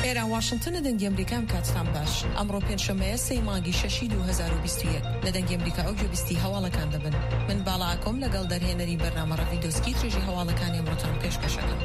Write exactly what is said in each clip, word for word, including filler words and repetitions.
لێرە واشنگتن لە دەنگی ئەمریکا کاتتان باش. ئەمڕۆ پێنجشەمەیە سەی مانگی شەشی دوو هەزار و بیست و یەک لە دەنگی ئەمریکا ئەو گوێبیستی هەواڵەکان دەبن. من باڵا ئاکۆم لەگەڵ دەرهێنەری بەرنامە ڕەفیدۆسکی ترێژی هەواڵەکانی ئەمڕۆتان پێشکەشەکەم.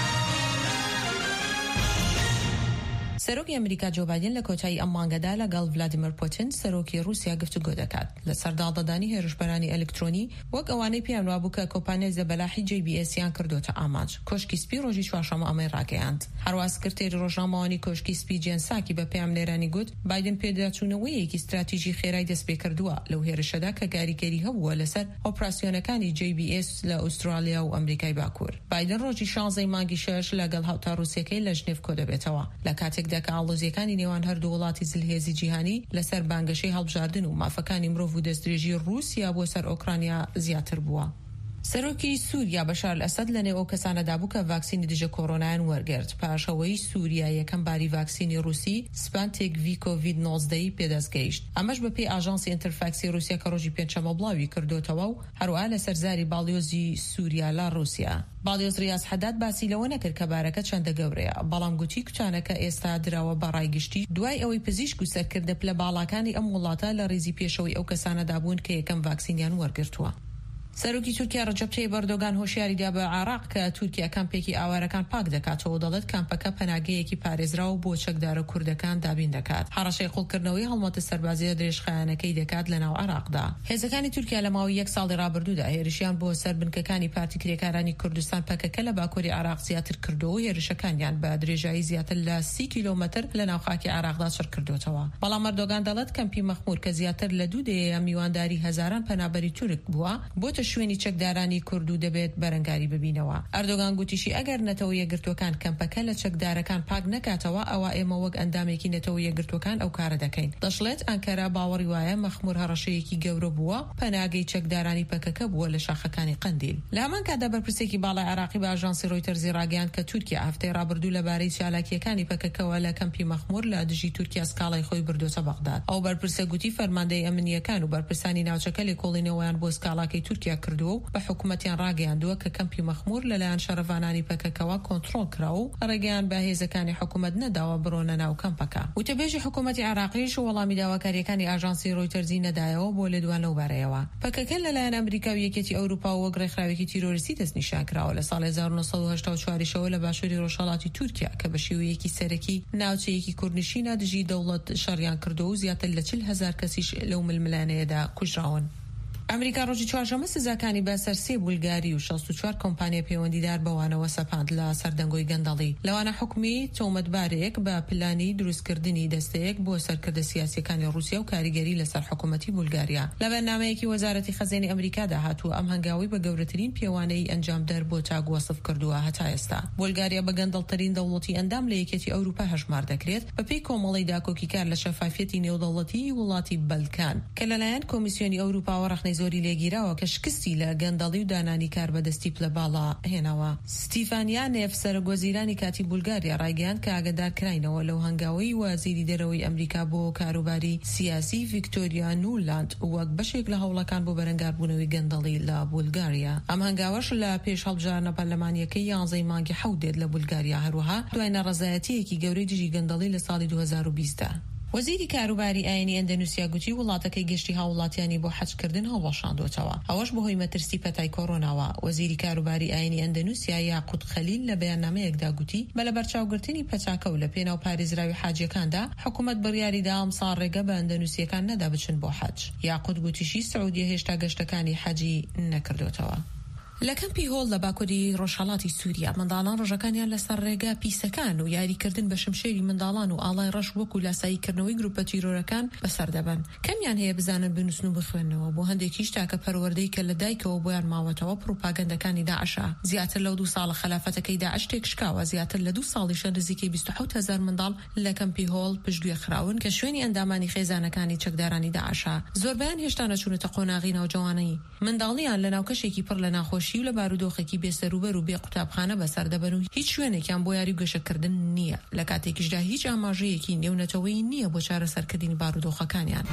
سەرۆکی ئەمریکا جو بایدن لە کۆتایی ئەم مانگەدا لەگەڵ ڤلادیمیر پوتین سەرۆکی رووسیا گفتوگۆ دەکات لەسەر داڵدەدانی هێرشبەرانی ئەلکترۆنی وەک ئەوانەی پێیان وابوو کە کۆمپانیای زەبەلاحی جی بی ئێسیان کردوتە ئاماج. کۆشکی سپی ڕۆژی چوارشەممە ئەمەی ڕاگەیاند. هەروە سکرتێری ڕۆژنامەوانی کۆشکی سپی جێنساکی بە پێام لێرانی گوت بایدن پێداچوونەوەیەکی استراتیژی خێرای دەست پێ کردووە لەو هێرشەدا کە گاریگەری هەبووە لەسەر ئۆپراسیۆنەکانی جی بی ئێس لە ئوسترالیا و ئەمریکای باکوور. بایدن ڕۆژی شانزەی مانگی شەش لەگەڵ هاوتا ڕووسیەکەی لە ژنێف کۆ دەبێتەوە لە کاتێکدا کە ئاڵۆزیەکانی نێوان هەردوو وڵاتی زلهێزی جیهانی لەسەر بانگەشەی هەڵبژاردن و مافەکانی مرۆڤ و دەستدرێژی رووسیا بۆ سەر ئۆکرانیا زیاتر بووە. سەرۆکی سووریا بەشار ئەسەد لە نێو ئەو کەسانەدا بوو کە ڤاکسینی دژە کۆڕۆنایان وەرگرت پاشەوەی سووریا یەکەم باری ڤاکسینی رووسی سپانتێک ڤی کۆڤید نۆزدە پێدەستگەیشت. ئەمەش بەپێی ئاژانسی ئینترفاکسی رووسیا کە ڕۆژی پێنجشەممە بڵاوی کردوتەوە و هەروەها لە سەرزاری باڵیۆزی سووریا لە رووسیا. باڵیۆز ریاز حەداد باسی لەوە نەکرد کە بارەکە چەندە گەورەیە، بەڵام گوتی کوتانەکە ئێستا دراوە بە ڕایگشتی دوای ئەوەی پزیشک و سەرکردە پلە باڵاکانی ئەم وڵاتە لە ڕێزی پێشەوەی ئەو کەسانەدا بوون کە یەکەم ڤاکسینیان وەرگرتووە. سەرۆکی تورکیا ڕەجەب تەیب ئەردۆغان هۆشیاریدا بە عێراق کە تورکیا کامپێکی ئاوارەکان پاک دەکاتەوە دەڵێت کامپەکە پەناگەیەکی پارێزراوە بۆ چەکدارە کوردەکان دابین دەکات. هەڕەشەی قوڵکردنەوەی هەڵمەتە سەربازیە درێژخایەنەکەی دەکات لە ناو عێراقدا. هێزەکانی تورکیا لە ماوەی یەک ساڵی ڕابردوودا هێرشیان بۆ سەر بنکەکانی پارتی کرێکارانی کوردستان پەکەکە لە باکووری عێراق زیاتر کردەوە و هێرشەکانیان بە درێژایی زیاتر لە سی کیلۆمەتر لە ناو خاکی عێراقدا چڕ کردوتەوە. بەڵام ئەردۆغان دەڵێت کەمپی مەخمور کە زیاتر لە دوو دەیە میوانداری هەزاران پەنابەری تورک بووە بۆتە شوێنی چەکداران کورد و دەبێت بەرەنگاری ببینەوە. ئەردۆغان گوتیشی ئەگەر نەتەوە یەکگرتوەکان کەمپەکە لە چەکدارەکان پاک نەکاتەوە ئەوە ئێمە وەک ئەندامێکی نەتەوە یەکگرتوەکان ئەو کارە دەکەین. دەشڵێت ئەنکەرا باوەڕی وایە مەخمور هەڕەشەیەکی گەورە بووە پەناگەی چەکدارانی پەکەکە بووە لە شاخەکانی قەندیل. لە هەمان کاتدا بەرپرسێکی باڵای عێراقی بە ئاژانسی ڕۆیتەرز ڕاگەیاند کە تورکیا هەفتەی ڕابردوو لەبارەی چالاکیەکانی پەکەکەوە لە کەمپی مەخمور لە دژی تورکیا سکاڵای خۆی بردوتە بەغداد. ئەو بەرپرسە گوتی فەرماندەی ئەمنیەکان و بەرپرسانی ناوچەکە لێکۆڵینەوەیان بۆ سکاڵاکەی تورکیا کردووە و بە حکوومەتیان ڕاگەیاندووە کە کەمپی مەخمور لەلایەن شەرەفانانی پەکەکەوە کۆنتڕۆڵ کراوە و ڕێگەیان بە هێزەکانی حکوومەت نەداوە بڕۆنە ناو کەمپەکە. وتەبێژی حکوومەتی عێراقیش وەڵامی داواکاریەکانی ئاژانسی ڕۆیتەرزی نەدایەوە بۆ لێدوان لەو بارەیەوە. پەکەکە لەلایەن ئەمریکا و یەکێتی ئەوروپا و وەک ڕێکخراوێکی تیرۆریستی دەستنیشان کراوە لە ساڵی هەزار و نۆسەد و هەشتا و چواریشەوە لە باشووری ڕۆژهەڵاتی تورکیا کە بە شێوەیەکی سەرەکی ناوچەیەکی کوردنشینە دژی دەوڵەت شەڕیان کردو و زیاتر لە چل هەزار کەسیش لەو ململانەیەدا کوژراون. ئەمریکا ڕۆژی چوارشەممە سزاکانی بەسەر سێ بولگاری و شەست و چوار کۆمپانیا پەیوەندیدار بەوانەوە سەپاند لە سەردەنگۆی گەندەڵی. لەوانە حکومی تۆمەتبارێک بە پلانی دروستکردنی دەستەیەک بۆ سەرکردە سیاسیەکانی رووسیا و کاریگەری لەسەر حکوومەتی بولگاریا. لە بەرنامەیەکی وەزارەتی خەزینی ئەمریکادا هاتووە ئەم هەنگاوی بە گەورەترین پێوانەی ئەنجامدەر بۆ چاک وەسف کردووە هەتا ئێستا. بولگاریا بە گەندەڵترین دەوڵەتی ئەندام لە یەکێتی ئەوروپا هەژمار دەکرێت بەپێی کۆمەڵی داکۆکی کار لە شەفافیەتی نێودەوڵەتی وڵاتی بەلکان کە لەلایەن کۆمیسیۆنی ئەوروپا و ڕەخنەی زۆری لێگیراوە کە شکستی لە گەندەڵی و دانانی کار بەدەستی پلە باڵا هێناوە. ستیفانیانێف سەرۆگۆزیرانی کاتی بولگاریا ڕایگەیاند کە ئاگادار کراینەوە لەو هەنگاوەی وەزیری دەرەوەی ئەمریکا بۆ کاروباری سیاسی ڤیکتۆریا نولاند وەک بەشێک لە هەوڵەکان بۆ بەرەنگاربوونەوەی گەندەڵی لە بولگاریا. ئەم هەنگاوەش لە پێش هەڵبژارنە پەرلەمانیەکەی یانزەی مانگی حەوت دێت لە بولگاریا هەروەها دوای نەڕەزایەتیەکی گەورەی دژی گەندەڵی لە ساڵی دوو هەزار و بیست. وەزیری کاروباری ئاینی ئەندەنوسیا گوتی وڵاتەکەی گەشتی هاوڵاتیانی بۆ حەجکردن هەڵوەشاندوتەوە. ئەوەش بەهۆی مەترسی پەتای کۆڕۆناوە. وەزیری کاروباری ئاینی ئەندەنوسیا یاقوت خەلیل لە بەیاننامەیەکدا گوتی بە لە بەرچاوگرتنی پەچاکە و لە پێناو پارێزراوی حاجیەکاندا حکوومەت بڕیاریدا ئەمساڵ ڕێگە بە ئەندەنوسیەکان نەدا بچن بۆ حەج. یاقوت گوتیشی سعودیە هێشتا گەشتەکانی حەجی نەکردوتەوە. لە کەمپی هۆڵ لە باکووری ڕۆژهەڵاتی سووریا منداڵان ڕۆژەکانیان لەسەر ڕێگا پیسەکان و یاریکردن بە شمشێری منداڵان و ئاڵای ڕەش وەکو لاساییکردنەوەی گروپە تیرۆرەکان بەسەردەبن. کەمیان هەیە بزانن بنووسن و بخوێنەوە بۆ هەندێکیش تاکە پەروەردەی کە لە دایکەوە بۆیان ماوەتەوە پروپاگەندەکانی داعشە. زیاتر لەو دوو ساڵە خلافەتەکەی داعش تێک شکاوە. زیاتر لە دوو ساڵیشە نزیکەی بیست و حەوت هەزار منداڵ لە کەمپی هۆڵ پشتگوێ خراون کە شوێنی ئەندامانی خێزانەکانی چەکدارانی داعشە. زۆربیان هێشتا نەچوونەتە قۆناغی ناوجەوانەی. منداڵیان لە ناوکەشێکی پڕ لە ناخۆشی و لە بارودۆخێکی بێسەروبەر و بێ قوتابخانە بەسەردەبەن و هیچ شوێنێکیان بۆ یاری گەشەکردن نییە. لە کاتێکیشدا هیچ ئاماژەیەکی نێونەتەوەی نییە بۆ چارەسەرکردنی بارودۆخەکانیان.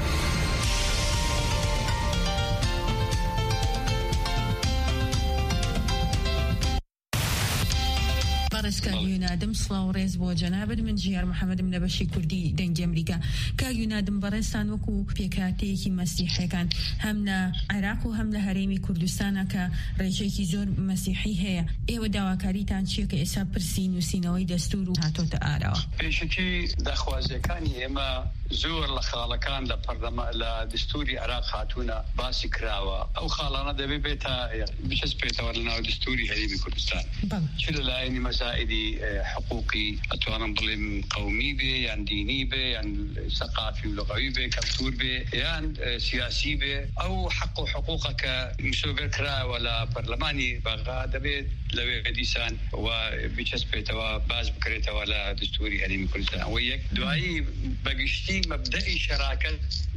بارس كان ينادم صلاو ريز بو جناب من جيار محمد من بشي كردي دنج أمريكا كان ينادم بارستان وكو بيكاتي كي مسيحي كان همنا عراق وهمنا هريمي كردستان كرجيكي زور مسيحي هي إيه ودواكاري تانشي كإسا برسين وسينوي دستور هاتو تآراوا بيشكي دخوازي كان إما زور لخالكان لبرلمان لدستوري عراق هاتونا باسي كراوا أو خالانا دبي بيتا بيشس بيتا ولنا دستوري هريمي كردستان شل لايني مسائل حقوقي أتوانا بلم قومي بي يعني ديني بي يعني ثقافي ولغوي بي كالتور بي يعني سياسي بي أو حق حقوقك مسوغر كرا ولا برلماني بغا دبي لو ديسان وبيشس بيتا وباز بكريتا ولا دستوري هريمي كردستان ويك دعائي بقشتي مبدئي شراكة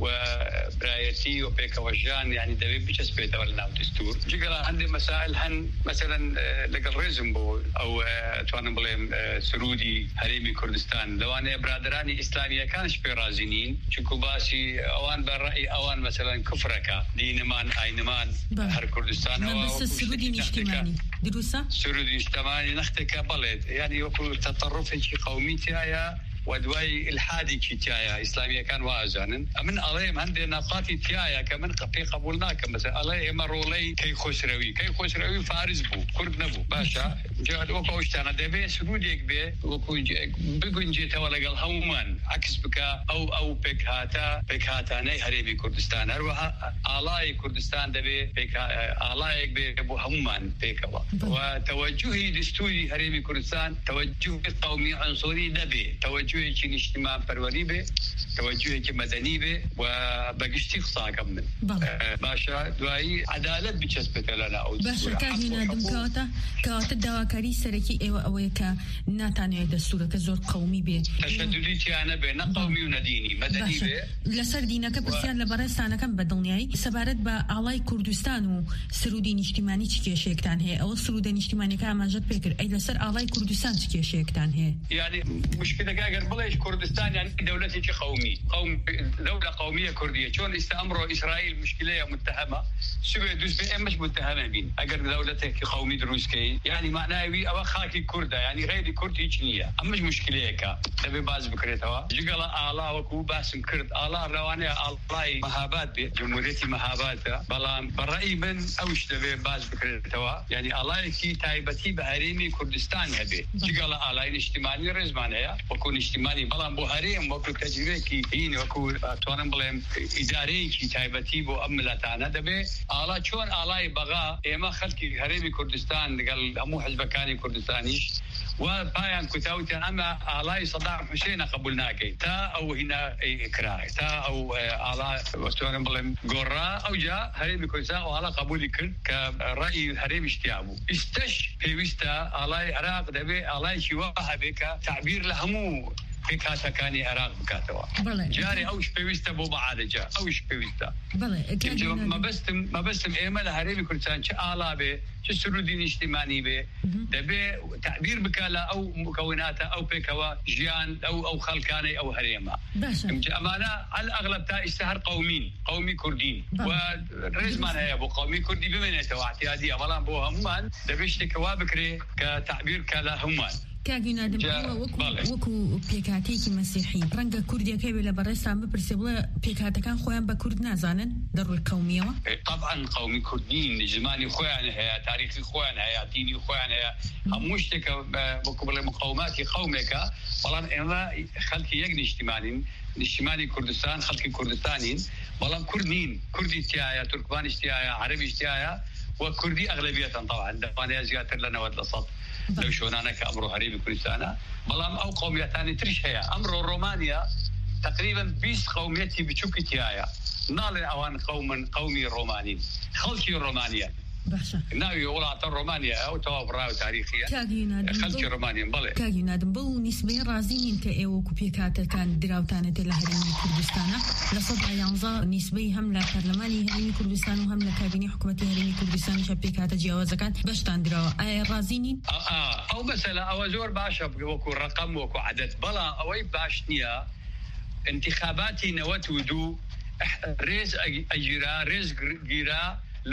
وبرايتي وبيك وجان يعني دبي بيشس بيتا ولا دستور جيقرا عندي مسائل هن مثلا لقل ريزمبو أو توانا بليم سرودي هريمي كردستان لو أنا برادراني إسلامية كانش برازينين شكو باسي أوان بالرأي أوان مثلا كفركا دينمان أينمان هر كردستان ما بس السرودي الاجتماعي دروسة سرودي اجتماعي نختك بلد يعني وكل تطرف شي قوميتي يا ودواي الحادي كتايا إسلامية كان وازانا من عليهم عندنا نقاطي تيايا كمن قبي قبولناك مثلا عليه مرولي كي خسروي كي خسروي فارس بو كرد نبو باشا جاد وكوش تانا دبي سروديك بي وكو بيقون جيتا ولا قال هومان عكس بكا أو أو بك هاتا بك هاتا ني هريبي كردستان هروها آلاي كردستان دبي بك آلايك بي بو هومان بكوا وتوجهي دستوري هريبي كردستان توجه قومي عنصري دبي توجه توجهي اجتماع پروری به توجهي مدني به وبقشتي خصاقه من باشا دوای عدالت بچسبت لنا او باشا كان دم كاتا كاتا دواكاري سركي ايوا اويكا ناتاني دستور كزور قومي به تشددي انا بين قومي وديني مدني به لسر دينك بسيان لبرستان كم بدلني سبارت با علي كردستان وسرودين اجتماعي تشكيشيكتان هي او سرودين اجتماعي كما جت بكر اي لسر علي كردستان تشكيشيكتان هي يعني مشكله كاغر بلاش كردستان يعني دولتي قومي قوم دولة قومية كردية شون استأمروا إسرائيل مشكلة متهمة سوى دوس بي مش متهمة بين أجر دولتك قومي دروسكي يعني معناه وي أو خاكي كردة يعني غير كرد هيجنية أما مش مشكلة كا تبي باز بكرتها جعل الله وكو باسم كرد الله رواني الله مهابات بي جمهورية مهابات بلام برأي من أوش تبي باز بكرتها يعني الله كي تايبتي بهريمي كردستان هبي جعل الله الاجتماعي رزمانية وكون اجتماعي بلام بوهريم وكو تجربة كي هين وكو توانم بلام إداري كي تايبتي بو أملتانا دبي الله شون الله بغا إما خلقي هريمي كردستان قال همو حزبكاني كردستانيش وبايان كتاوتي أما الله صدام حسين قبلناكي تا أو هنا إكراه تا أو الله توانم بلام قرا أو جاء هريمي كردستان والله قبولي كرد كرأي هريمي اشتيابو استش في وستا الله عراق دبي الله شواها بك تعبير لهمو فكرة كاني عراق بكاتوا جاري أوش بيوستا بو بعالجة أوش بيوستا ما بس ما بس إيمال هريمي كردستان شآلا به شسرودين اجتماعي به دبي تعبير بكالا أو مكوناته أو بكوا جيان أو أو خلكاني أو هريمة أمانة على الأغلب تا اشتهر قومين قومي كردين ورزمان هي أبو قومي كردي بمنته واعتيادية ولا بو همان دبيش تكوا بكري كتعبير كلا همان كاغينا دم وكو وكو بيكاتيكي مسيحي رنجا كرديا كيبي لبرستان ببرسي بلا بيكاتا كان خوان بكرد نازانن درو القومية طبعا قومي كردين زماني خوان هي تاريخي خوان هي ديني خوان هي هموش تكا وكو بلا مقاوماتي قوميكا والان اما خلقي يقني اجتماعين اجتماعي كردستان خلقي كردستانين والان كردين كردي اشتيايا تركمان اشتيايا عربي اشتيايا وكردي أغلبية طبعا دفانيا زيادة لنا ودلصات لو شون أنا كأمره هريبي كردستان بلام أو قومية ثانية تريش هي أمره رومانيا تقريبا بيس قوميتي بتشوكتي هي نال أوان قوم قومي رومانيين خلقي رومانيا باشا ناوي ولاة رومانيا أو توابرا تاريخية خلقي رومانيين بله كاجينا دم بو نسبة رازين انت ايو كوبيكات كان دراوتانة الهرمي كردستان لصدع ينظر نسبة هم لبرلماني هرمي كردستان وهم لكابيني حكومة هرمي كردستان شبيكات جيوازة كان باشتان دراو اي رازينين اه او مثلا او زور باشا وكو رقم وكو عدد بلا اوي باشنيا انتخاباتي نوت ودو ريز اجرا ريز جيرا